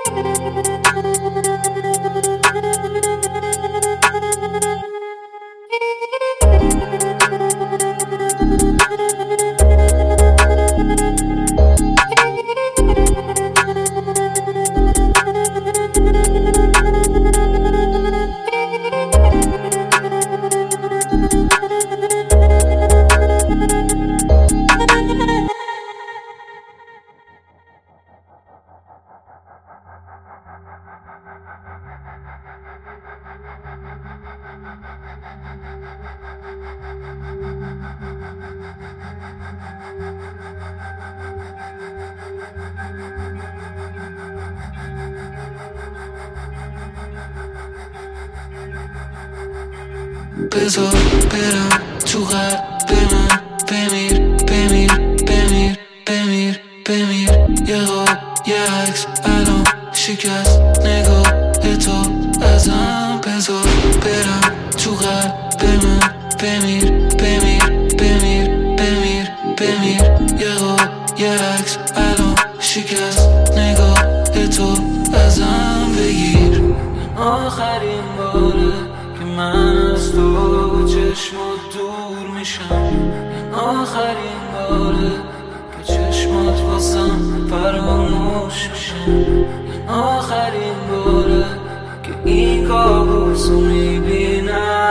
بذار برم تو قلب من، بمیر بمیر بمیر بمیر بمیر. یه خواب یه عکس الان شکست نگاه تو ازم. بذار برم تو قلب من، بمیر بمیر بمیر بمیر بمیر. یه خواب یه عکس الان شکست نگاه تو ازم بگیر. آخرین باره که من از تو چشمات دور میشم، آخرین باره که چشمات واسم فراموش میشن، آخرین باره که این کابوسو میبینم،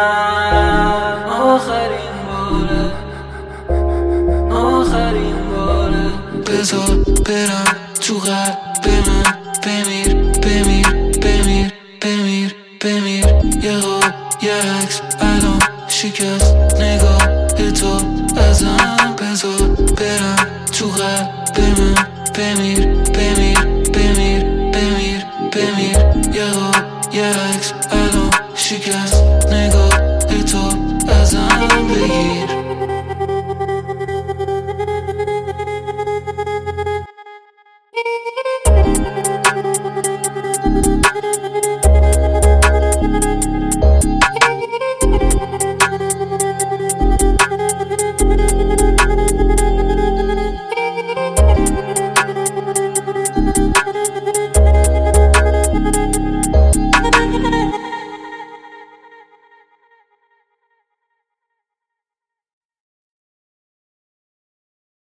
آخرین باره، آخرین باره. بذار برم تو قلب من، بمیر